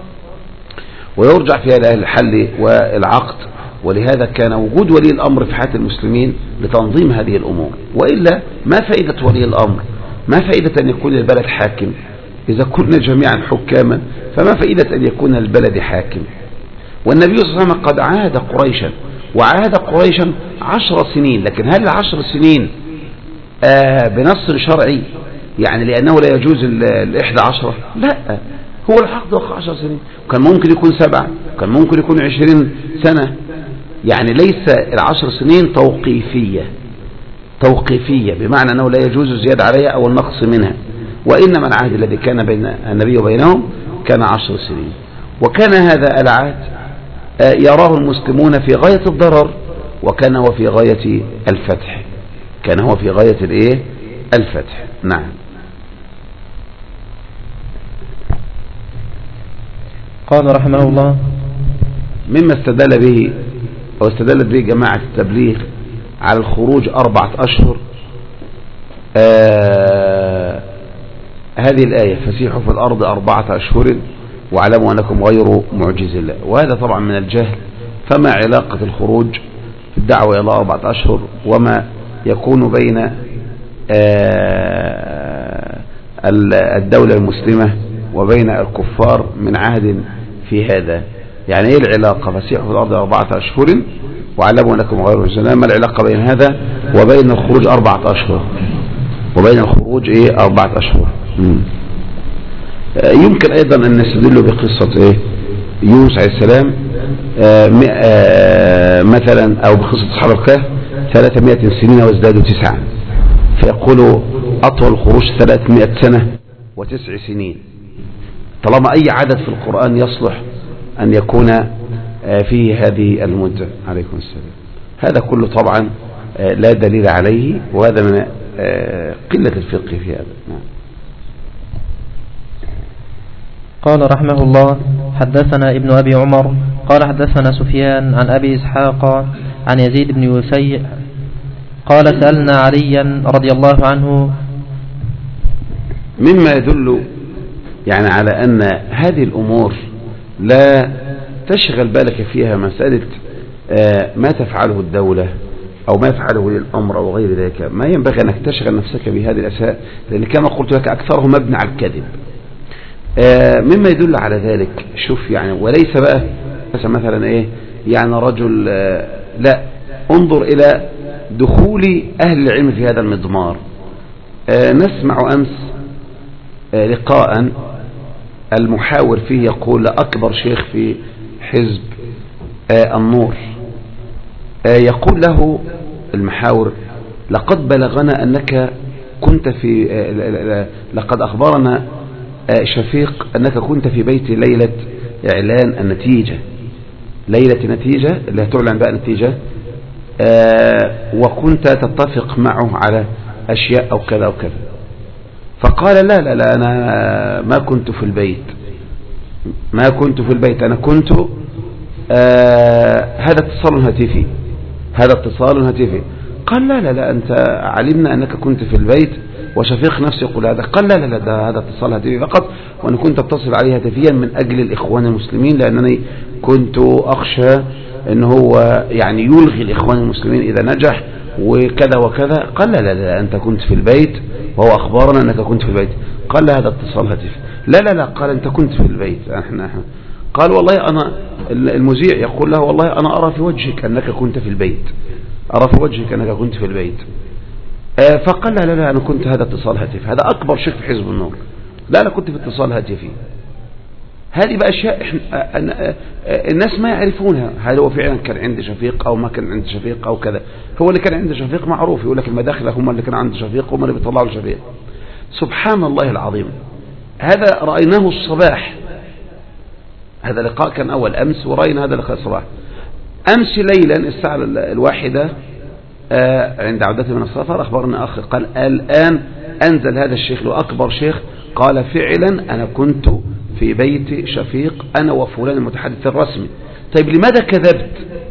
ويرجع فيها لأهل الحل والعقد. ولهذا كان وجود ولي الأمر في حياة المسلمين لتنظيم هذه الأمور، وإلا ما فائدة ولي الأمر؟ ما فائدة أن يكون البلد حاكم؟ إذا كنا جميعا حكاما فما فائدة أن يكون البلد حاكم؟ والنبي صلى الله عليه وسلم قد عاهد قريشا، وعاهد قريشا 10 سنين، لكن هل 10 سنين بنص شرعي يعني لأنه لا يجوز 11؟ لا، هو العقد وقع 10 سنين، كان ممكن يكون 7، كان ممكن يكون 20 سنة، يعني ليس 10 سنين توقيفية بمعنى أنه لا يجوز الزيادة عليها أو النقص منها، وإنما العهد الذي كان بين النبي وبينهم كان 10 سنين. وكان هذا العهد يراه المسلمون في غاية الضرر، وكان هو في غاية الفتح، كان هو في غاية الفتح. نعم. قال رحمه الله: مما استدل به واستدلت به جماعة التبليغ على الخروج 4 أشهر هذه الآية: فسيحوا في الأرض 4 أشهر واعلموا أنكم غير معجز الله. وهذا طبعا من الجهل، فما علاقة الخروج في الدعوة إلى 4 أشهر وما يكون بين الدولة المسلمة وبين الكفار من عهد في هذا؟ يعني ايه العلاقة؟ فسيحوا في الأرض 4 أشهر واعلموا أنكم غير معجز الله. ما العلاقة بين هذا وبين الخروج 4 أشهر؟ وبين الخروج 4 أشهر. يمكن أيضا أن نستدل بقصة يونس عليه السلام مثلا، أو بقصة أصحاب الكهف 300 سنين وازدادوا 9، فيقولوا أطول الخروج 300 سنة و9 سنين، طالما أي عدد في القرآن يصلح أن يكون فيه هذه المدة. عليكم السلام. هذا كله طبعا لا دليل عليه، وهذا من قلة الفقه في هذا. نعم. قال رحمه الله: حدثنا ابن أبي عمر قال حدثنا سفيان عن أبي إسحاق عن يزيد بن يسيع قال: سألنا عليا رضي الله عنه. مما يدل يعني على أن هذه الأمور لا تشغل بالك فيها مسألة ما تفعله الدولة أو ما يفعله الأمر أو غير ذلك. ما ينبغي أنك تشغل نفسك بهذه الأشياء، لأن كما قلت لك أكثره مبني على الكذب. مما يدل على ذلك، شوف يعني، وليس بقى مثلا إيه يعني رجل لا، انظر إلى دخول أهل العلم في هذا المضمار. نسمع أمس لقاء المحاور فيه يقول لأكبر شيخ في حزب النور، يقول له المحاور: لقد بلغنا أنك كنت في لقد أخبرنا شفيق أنك كنت في بيت ليلة إعلان النتيجة، ليلة نتيجة اللي هتعلن بقى نتيجة، وكنت تتفق معه على أشياء أو كذا أو كذا. فقال: لا لا لا، أنا ما كنت في البيت، ما كنت في البيت، أنا كنت هذا اتصال هاتفي، هذا اتصال هاتفي. قال: لا لا لا، أنت علمنا أنك كنت في البيت، وشفيق نفسه يقول هذا. قال: لا لا لا، ده هذا اتصال هاتفي فقط، وأنا كنت أتصل عليه هاتفيا من أجل الإخوان المسلمين، لأنني كنت أخشى أنه هو يعني يلغي الإخوان المسلمين إذا نجح وكذا وكذا. قال: لا لا لا، أنت كنت في البيت، وهو أخبرنا أنك كنت في البيت. قال: هذا اتصال هاتفي. لا لا لا، قال: أنت كنت في البيت. قال: والله أنا، المذيع يقول له: والله أنا أرى في وجهك أنك كنت في البيت، أرى في وجهك أنك كنت في البيت. فقال: لا لا لا، أنا كنت هذا اتصال هاتفي. هذا أكبر شيخ في حزب النور. لا، أنا كنت في اتصال هاتفي. هذه بقى أشياء الناس ما يعرفونها. هل هو فعلا كان عند شفيق أو ما كان عند شفيق أو كذا؟ هو اللي كان عند شفيق معروف، يقول لك المداخل هم اللي كان عند شفيق، هم اللي بيطلعوا لشفيق. سبحان الله العظيم، هذا رأيناه الصباح. هذا لقاء كان أول أمس، ورأينا هذا لقاء الصباح. أمس ليلا الساعة 1 عند عودته من السفر أخبرنا أخي قال: الآن أنزل هذا الشيخ له أكبر شيخ، قال: فعلا أنا كنت في بيت شفيق أنا وفلان المتحدث الرسمي. طيب لماذا كذبت؟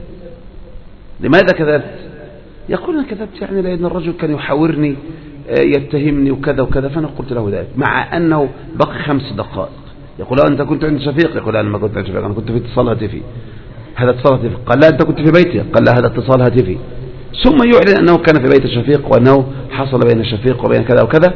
لماذا كذبت؟ يقول: أنا كذبت يعني لأن الرجل كان يحاورني يتهمني وكذا وكذا، فأنا قلت له ذلك، مع أنه بقي 5 دقائق. يقول: أنت كنت عند شفيق؟ يقول: أنا ما كنت عند شفيق، أنا كنت في اتصال هاتفي. هذا اتصال هاتفي. قال: لا، أنت كنت في بيتي؟ قال: لا، هذا اتصال هاتفي. ثم يعلن أنه كان في بيت شفيق، وأنه حصل بين شفيق وبين كذا وكذا.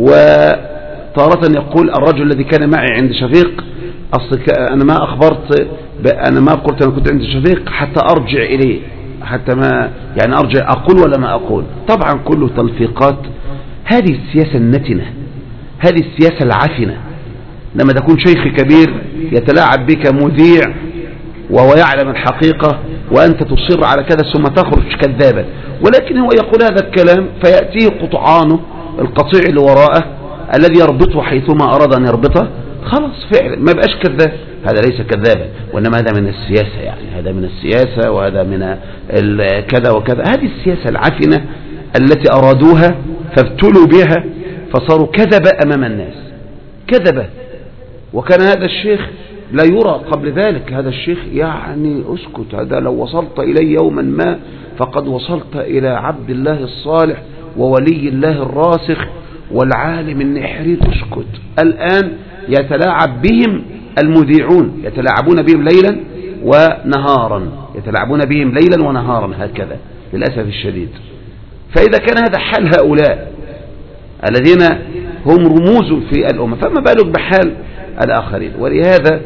وتارة يقول: الرجل الذي كان معي عند شفيق، أصل أنا ما أخبرت، أنا ما قلت أنا كنت عند شفيق حتى أرجع إليه، حتى ما يعني أرجع أقول ولا ما أقول. طبعا كله تلفيقات. هذه السياسة النتنة، هذه السياسة العفنة. لما تكون شيخ كبير يتلاعب بك مذيع وهو يعلم الحقيقة، وأنت تصر على كذا، ثم تخرج كذابا. ولكن هو يقول هذا الكلام فيأتيه قطعانه، القطيع اللي وراءه الذي يربطه حيثما أراد أن يربطه، خلاص فعلا ما بقاش كذاب. هذا ليس كذابا، وإنما هذا من السياسة، يعني هذا من السياسة، وهذا من كذا وكذا. هذه السياسة العفنة التي أرادوها فابتلوا بها، فصاروا كذبة أمام الناس، كذبة. وكان هذا الشيخ لا يرى قبل ذلك. هذا الشيخ يعني اسكت، هذا لو وصلت إليه يوما ما فقد وصلت إلى عبد الله الصالح وولي الله الراسخ والعالم النحرير. اسكت. الآن يتلاعب بهم المذيعون، يتلاعبون بهم ليلا ونهارا، يتلاعبون بهم ليلا ونهارا هكذا للأسف الشديد. فإذا كان هذا حال هؤلاء الذين هم رموز في الأمة، فما بالك بحال الآخرين؟ ولهذا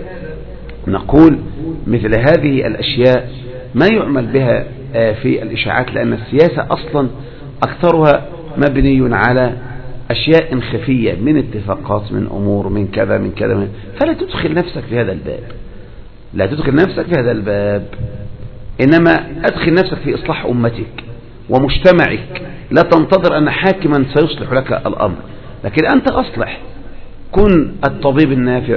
نقول مثل هذه الأشياء ما يعمل بها في الإشاعات، لأن السياسة أصلا أكثرها مبني على أشياء خفية، من اتفاقات، من أمور، من كذا من كذا فلا تدخل نفسك في هذا الباب، لا تدخل نفسك في هذا الباب، إنما أدخل نفسك في إصلاح أمتك ومجتمعك. لا تنتظر أن حاكما سيصلح لك الأمر، لكن أنت أصلح. كن الطبيب النافع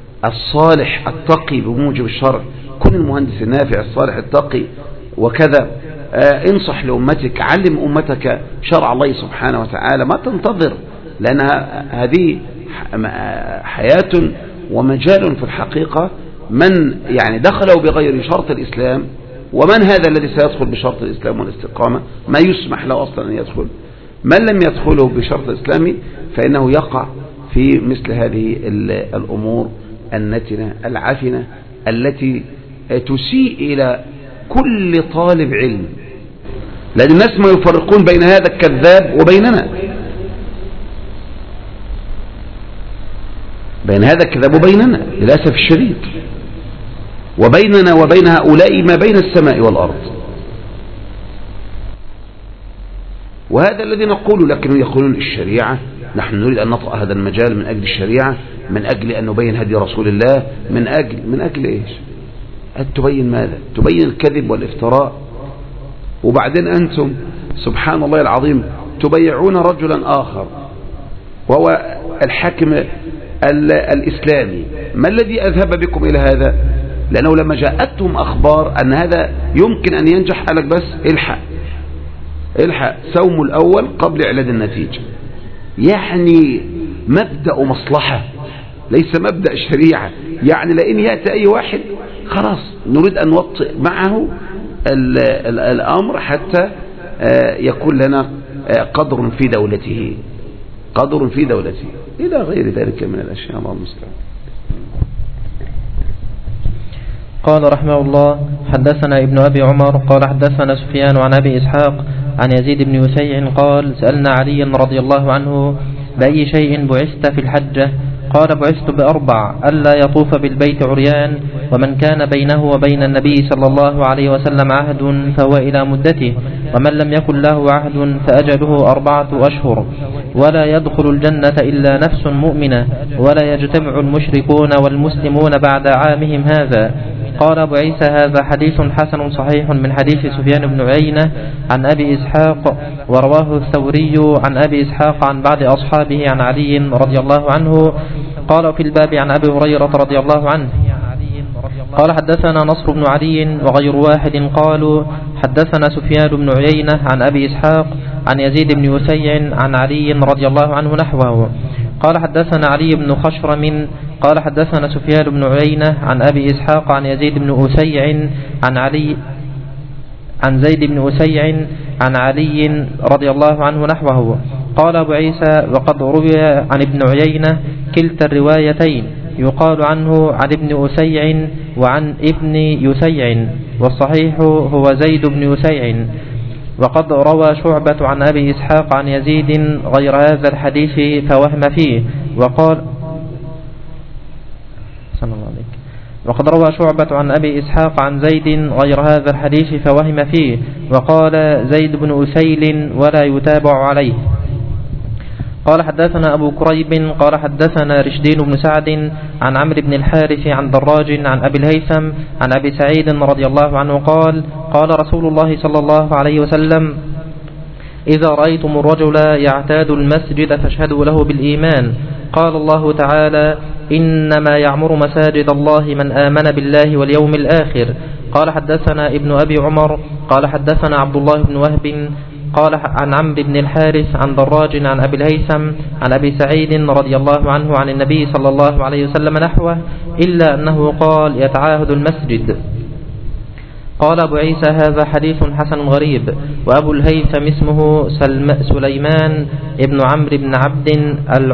الصالح التقي بموجب الشرع، كن المهندس النافع الصالح التقي وكذا. انصح لأمتك، علم أمتك شرع الله سبحانه وتعالى. ما تنتظر، لأن هذه حياة ومجال في الحقيقة من يعني دخلوا بغير شرط الإسلام، ومن هذا الذي سيدخل بشرط الإسلام والاستقامة، ما يسمح له أصلا أن يدخل. من لم يدخله بشرط الإسلام فإنه يقع في مثل هذه الأمور النتنة العفنة التي تسيء إلى كل طالب علم، لأن الناس ما يفرقون بين هذا الكذاب وبيننا، بين هذا الكذاب وبيننا للأسف الشديد، وبيننا وبين هؤلاء ما بين السماء والأرض. وهذا الذي نقول، لكن يقولون الشريعة، نحن نريد أن نطأ هذا المجال من أجل الشريعة، من أجل أن نبين هدي رسول الله، من أجل إيش؟ تبين ماذا؟ تبين الكذب والافتراء. وبعدين أنتم سبحان الله العظيم تبيعون رجلا آخر وهو الحاكم الإسلامي. ما الذي أذهب بكم إلى هذا؟ لأنه لما جاءتهم أخبار أن هذا يمكن أن ينجح قالك بس الحق سوم الأول قبل إعلان النتيجة. يعني مبدأ مصلحة ليس مبدأ شريعة. يعني لأن يأتي أي واحد خلاص نريد أن نوطئ معه الأمر حتى يكون لنا قدر في دولته إلى غير ذلك من الأشياء. الله المستعان. قال رحمه الله: حدثنا ابن أبي عمر قال حدثنا سفيان عن أبي إسحاق عن يزيد بن يسيع قال: سألنا علي رضي الله عنه: بأي شيء بعثت في الحجة؟ قال: بعثت بأربع: ألا يطوف بالبيت عريان، ومن كان بينه وبين النبي صلى الله عليه وسلم عهد فهو إلى مدته، ومن لم يكن له عهد فأجله 4 أشهر، ولا يدخل الجنة إلا نفس مؤمنة، ولا يجتمع المشركون والمسلمون بعد عامهم هذا. قال أبو عيسى: هذا حديث حسن صحيح من حديث سفيان بن عيينة عن أبي إسحاق، ورواه الثوري عن أبي إسحاق عن بعض أصحابه عن علي رضي الله عنه. قال في الباب عن أبي هريرة رضي الله عنه قال: حدثنا نصر بن علي وغير واحد قالوا حدثنا سفيان بن عيينة عن أبي إسحاق عن يزيد بن يسيع عن علي رضي الله عنه نحوه. قال: حدثنا علي بن خشرم قال حدثنا سفيان بن عيينة عن أبي إسحاق عن يزيد بن أسيع عن زيد بن أسيع عن علي رضي الله عنه نحوه. قال أبو عيسى: وقد روي عن ابن عيينة كلتا الروايتين، يقال عنه عن ابن أسيع وعن ابن يسيع، والصحيح هو زيد بن يسيع. وقد روى شعبة عن أبي إسحاق عن يزيد غير هذا الحديث فوهم فيه، وقد روى شعبة عن أبي إسحاق عن زيد غير هذا الحديث فوهم فيه، وقال زيد بن أسيل ولا يتابع عليه. قال: حدثنا أبو كريب قال حدثنا رشدين بن سعد عن عمرو بن الحارث عن دراج عن أبي الهيثم عن أبي سعيد رضي الله عنه قال: قال رسول الله صلى الله عليه وسلم: إذا رأيتم الرجل يعتاد المسجد فاشهدوا له بالإيمان. قال الله تعالى: إنما يعمر مساجد الله من آمن بالله واليوم الآخر. قال: حدثنا ابن أبي عمر قال حدثنا عبد الله بن وهب قال عن عمرو بن الحارث عن دراج عن أبي الهيثم عن أبي سعيد رضي الله عنه عن النبي صلى الله عليه وسلم نحوه، إلا أنه قال: يتعاهد المسجد. قال أبو عيسى: هذا حديث حسن غريب. وأبو الهيثم اسمه سليمان ابن عمرو بن عبد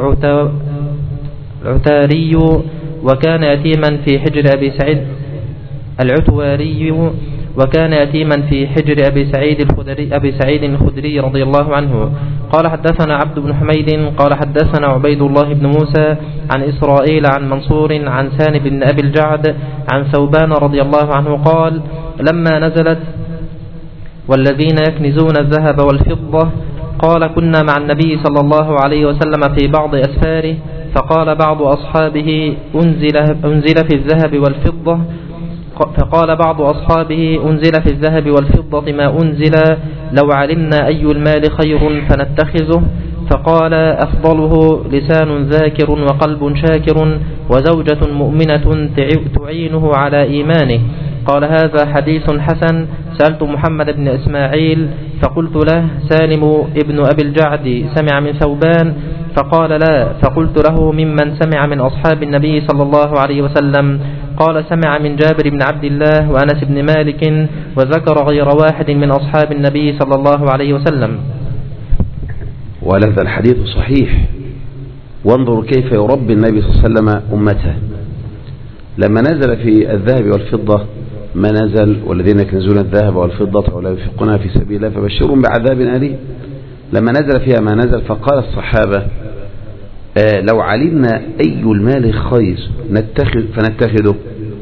العتاري، وكان يتيما في حجر أبي سعيد العتواري، وكان يتيما في حجر أبي سعيد الخدري رضي الله عنه. قال: حدثنا عبد بن حميد قال حدثنا عبيد الله بن موسى عن إسرائيل عن منصور عن سان بن أبي الجعد عن ثوبان رضي الله عنه قال: لما نزلت والذين يكنزون الذهب والفضة، قال: كنا مع النبي صلى الله عليه وسلم في بعض أسفاره، فقال بعض أصحابه: أنزل في الذهب والفضة، فقال بعض أصحابه: أنزل في الذهب والفضة ما أنزل، لو علمنا أي المال خير فنتخذه. فقال: أفضله لسان ذاكر وقلب شاكر وزوجة مؤمنة تعينه على إيمانه. قال: هذا حديث حسن. سألت محمد بن إسماعيل فقلت له: سالم ابن أبي الجعد سمع من ثوبان فقال لا. فقلت له ممن سمع من أصحاب النبي صلى الله عليه وسلم؟ قال سمع من جابر بن عبد الله وأنس بن مالك، وذكر غير واحد من أصحاب النبي صلى الله عليه وسلم. ولذا الحديث صحيح. وانظروا كيف يربي النبي صلى الله عليه وسلم أمته لما نزل في الذهب والفضة ما نزل: والذين يكنزون الذهب والفضة ولا ينفقونها في سبيل الله فبشرهم بعذاب أليم. لما نزل فيها ما نزل فقال الصحابة: لو علمنا أي المال خير فنتخذه.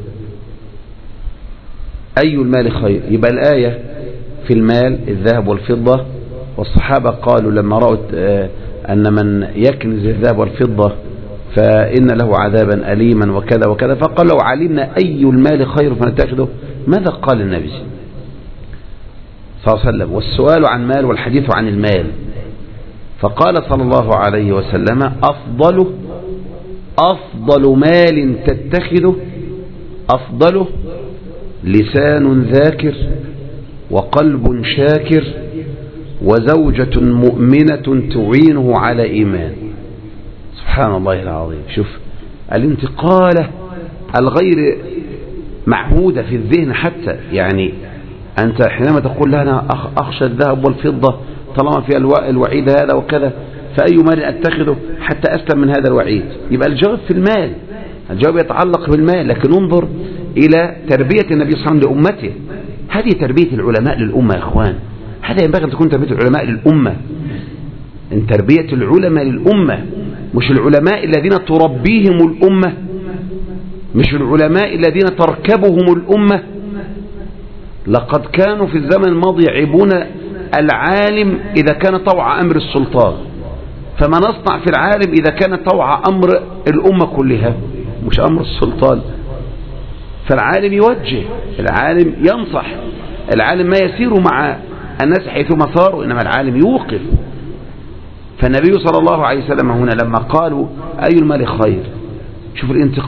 أي المال خير، يبقى الآية في المال الذهب والفضة، والصحابة قالوا لما رأوا أن من يكنز الذهب والفضة فإن له عذابا أليما وكذا وكذا، فقال لو علمنا أي المال خير فنتخذه. ماذا قال النبي صلى الله عليه وسلم؟ والسؤال عن مال والحديث عن المال. فقال صلى الله عليه وسلم: أفضل مال تتخذه أفضله لسان ذاكر وقلب شاكر وزوجة مؤمنة تعينه على إيمان. سبحان الله العظيم. شوف الانتقالة الغير معهودة في الذهن حتى. يعني أنت حينما تقول لها أنا أخشى الذهب والفضة طالما في الوعيد هذا وكذا، فأي مال أتخذه حتى أسلم من هذا الوعيد؟ يبقى الجواب في المال، الجواب يتعلق بالمال. لكن انظر إلى تربية النبي صلى الله عليه وسلم لأمته. هذه تربية العلماء للأمة يا إخوان. هذا ينبغي أن تكون تربية العلماء للأمة. إن تربية العلماء للأمة، مش العلماء الذين تربيهم الأمة، مش العلماء الذين تركبهم الأمة. لقد كانوا في الزمن الماضي يعيبون العالم إذا كان طوع أمر السلطان، فما نصنع في العالم إذا كان طوع أمر الأمة كلها مش أمر السلطان؟ فالعالم يوجه، العالم ينصح، العالم ما يسير مع الناس حيثما صاروا، إنما العالم يوقف. فالنبي صلى الله عليه وسلم هنا لما قالوا أي المال خير، شوف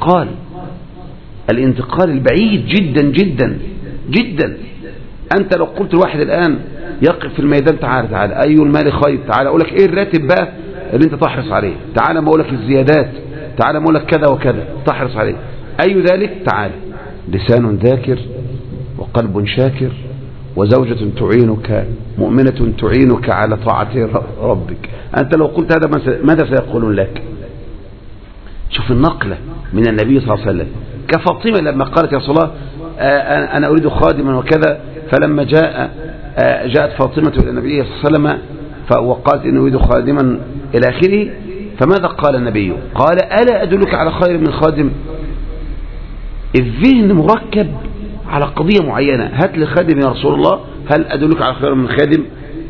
الانتقال البعيد جدا جدا جدا. أنت لو قلت لواحد الآن يقف في الميدان: تعالى أي المال خير، تعالى أقول لك إيه الراتب بقى اللي أنت تحرص عليه، تعالى ما أقول لك الزيادات، تعالى ما أقول لك كذا وكذا تحرص عليه، أي ذلك؟ تعالى لسان ذاكر وقلب شاكر وزوجة تعينك مؤمنة تعينك على طاعة ربك. أنت لو قلت هذا ماذا سيقولون لك؟ شوف النقلة من النبي صلى الله عليه وسلم. كفاطمة لما قالت يا صلاة أنا أريد خادما وكذا، فلما جاءت فاطمة إلى النبي صلى الله عليه وسلم وقالت إنه أريد خادما إلى آخره، فماذا قال النبي؟ قال: ألا أدلك على خير من خادم؟ الذهن مركب على قضية معينة. هات لي خادم يا رسول الله، هل أدلك على خير من خادم؟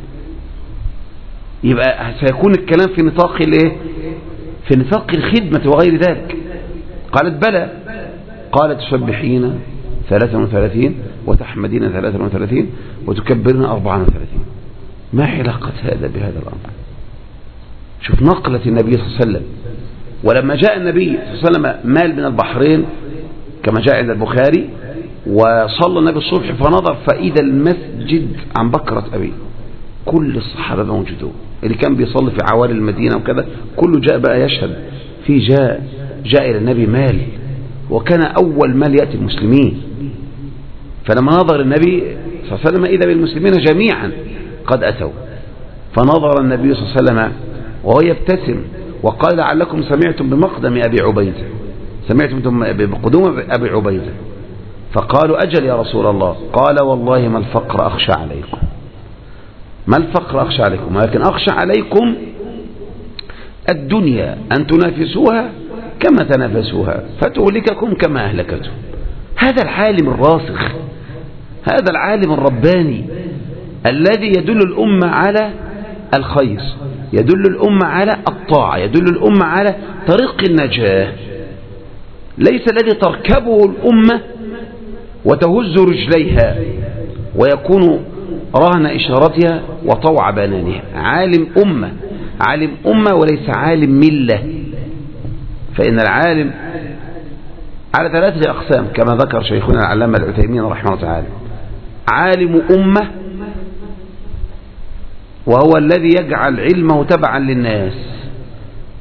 يبقى سيكون الكلام في نطاق الايه؟ في نطاق الخدمة وغير ذلك. قالت: بلى. قالت: تسبحين 33 وتحمدين 33 وتكبرين 34. ما علاقة هذا بهذا الأمر؟ شوف نقلة النبي صلى الله عليه وسلم. ولما جاء النبي صلى الله عليه وسلم مال من البحرين كما جاء عند البخاري، وصلى النبي الصبح فنظر فإذا المسجد عن بكرة أبيه، كل الصحابة موجودون، اللي كان بيصلي في عوالي المدينة وكذا كله جاء بقى يشهد في جاء إلى النبي مال، وكان أول مال يأتي المسلمين. فلما نظر النبي صلى الله عليه وسلم إذا بالمسلمين جميعا قد أتوا، فنظر النبي صلى الله عليه وسلم وهو يبتسم وقال: لعلكم سمعتم بمقدم أبي عبيدة، سمعتم بقدوم أبي عبيدة. فقالوا: أجل يا رسول الله. قال: والله ما الفقر أخشى عليكم، ما الفقر أخشى عليكم، ولكن أخشى عليكم الدنيا أن تنافسوها كما تنافسوها فتهلككم كما أهلكتهم. هذا العالم الراسخ، هذا العالم الرباني الذي يدل الأمة على الخير، يدل الأمة على الطاعة، يدل الأمة على طريق النجاة، ليس الذي تركبه الأمة وتهز رجليها ويكون رهن إشارتها وطوع بنانها. عالم أمة، عالم أمة وليس عالم ملة. فإن العالم على 3 أقسام كما ذكر شيخنا العلامة العثيمين رحمه الله تعالى: عالم أمة وهو الذي يجعل علمه تبعا للناس،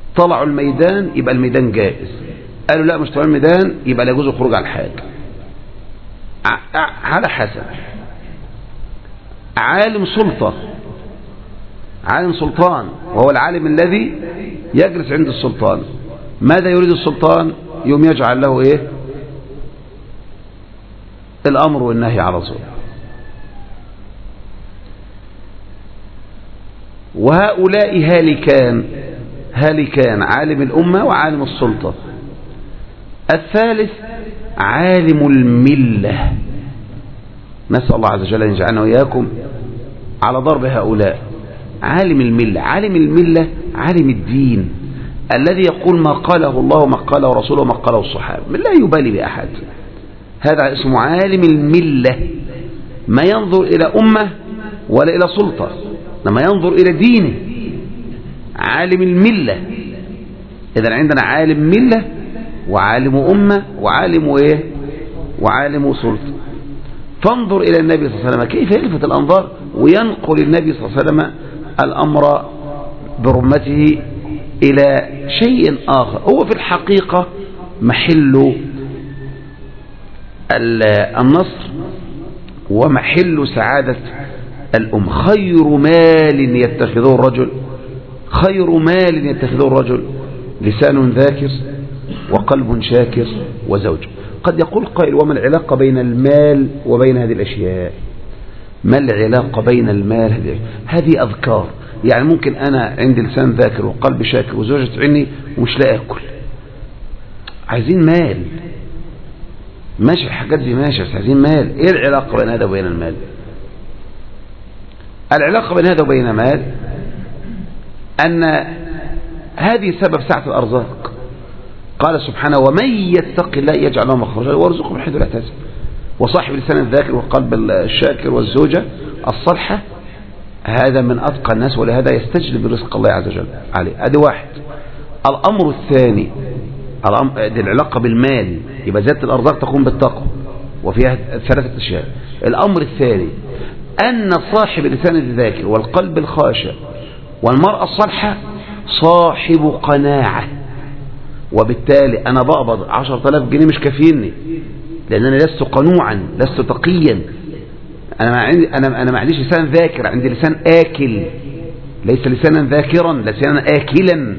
طلعوا الميدان يبقى الميدان جائز، قالوا لا مش طلعوا الميدان يبقى لا يجوز الخروج على الحاج. على حسب. عالم سلطة، عالم سلطان، وهو العالم الذي يجلس عند السلطان، ماذا يريد السلطان؟ يوم يجعل له ايه؟ الامر والنهي على طول. وهؤلاء هالكان عالم الأمة وعالم السلطة. الثالث عالم الملة، نسأل الله عز وجل أن يجعلنا وإياكم على ضرب هؤلاء. عالم الملة، عالم الملة عالم الدين الذي يقول ما قاله الله وما قاله رسوله وما قاله الصحابة، من لا يبالي بأحد. هذا اسمه عالم الملة، ما ينظر إلى أمة ولا إلى سلطة، لما ينظر إلى دينه. عالم الملة. إذن عندنا عالم ملة وعالم أمة وعالم إيه؟ وعالم سلطة. فانظر إلى النبي صلى الله عليه وسلم كيف يلفت الأنظار وينقل النبي صلى الله عليه وسلم الأمر برمته إلى شيء آخر هو في الحقيقة محل النصر ومحل سعادة الأم. خير مال يتخذه الرجل لسان ذاكر وقلب شاكر وزوج. قد يقول قائل وما العلاقة بين المال وبين هذه الأشياء؟ ما العلاقة بين المال؟ هذه أذكار. يعني ممكن أنا عندي لسان ذاكر وقلب شاكر وزوجة عني ومش لا أكل، عايزين مال، ماشي الحاجات دي ماشي، بس عايزين مال. إيه العلاقة بين هذا وبين المال؟ العلاقة بين هذا وبين المال أن هذه سبب سعة الأرزاق. قال سبحانه ومن يتق الله يجعل له مخرجا ويرزقه من حيث لا يحتسب. وصاحب اللسان الذاكر والقلب الشاكر والزوجة الصالحة هذا من أتقى الناس، ولهذا يستجلب رزق الله عز وجل عليه. هذا واحد. الأمر الثاني دي العلاقة بالمال، يبقى زيادة الأرزاق تكون بالتقوى، وفيها ثلاثة أشياء. الأمر الثاني أن صاحب اللسان الذاكر والقلب الخاشع والمرأة الصالحة صاحب قناعة، وبالتالي أنا بقبض 10,000 جنيه مش كافيني، لأن أنا لست قنوعا، لست تقيا. أنا ما عنديش لسان ذاكر، عندي لسان آكل، ليس لسانا ذاكرا، لسانا آكلا.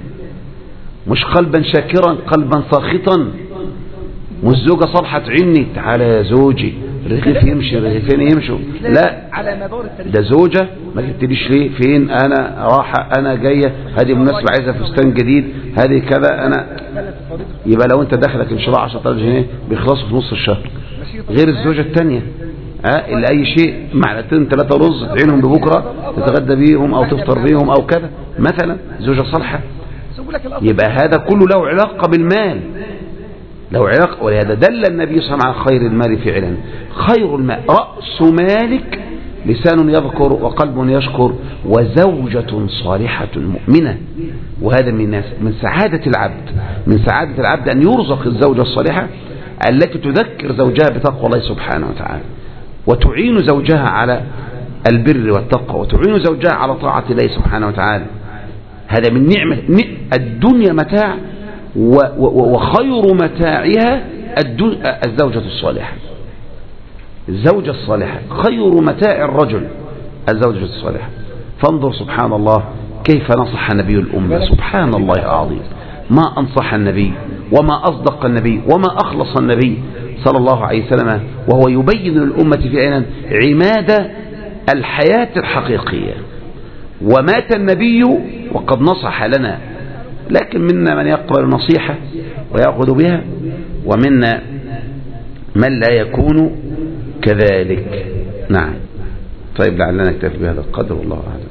مش قلبا شاكرا، قلبا ساخطا. مش زوجة صالحة عني تعالى يا زوجي رغيف يمشي رغيفين يمشوا، لا ده زوجة ما جبتليش ليه، فين أنا راحة، أنا جاية، هذه مناسبة عايزة فستان جديد، هذه كذا. أنا يبقى لو أنت دخلك إن شاء الله 10,000 جنيه بيخلصوا في نص الشهر، غير الزوجة الثانية اللي أي شيء معلقتين 3 رز تعينهم ببكرة تتغدى بيهم أو تفطر بيهم أو كذا مثلا، زوجة صالحة. يبقى هذا كله له علاقة بالمال، له علاقة. ولهذا دل النبي صلى الله عليه وسلم على خير المال فعلا. خير المال رأس مالك لسان يذكر وقلب يشكر وزوجة صالحة مؤمنة. وهذا من سعادة العبد، من سعادة العبد أن يرزق الزوجة الصالحة التي تذكر زوجها بتقوى الله سبحانه وتعالى، وتعين زوجها على البر والتقوى، وتعين زوجها على طاعة الله سبحانه وتعالى. هذا من نعمة الدنيا متاع، وخير متاعها الزوجة الصالحة. الزوجة الصالحة خير متاع الرجل الزوجة الصالحة. فانظر سبحان الله كيف نصح نبي الأمة، سبحان الله العظيم، ما أنصح النبي وما أصدق النبي وما أخلص النبي صلى الله عليه وسلم، وهو يبين للأمة فعلا عماد الحياة الحقيقية. ومات النبي وقد نصح لنا، لكن منا من يقبل النصيحة ويأخذ بها، ومنا من لا يكون كذلك. نعم. طيب لعلنا نكتفي بهذا القدر، والله أعلم.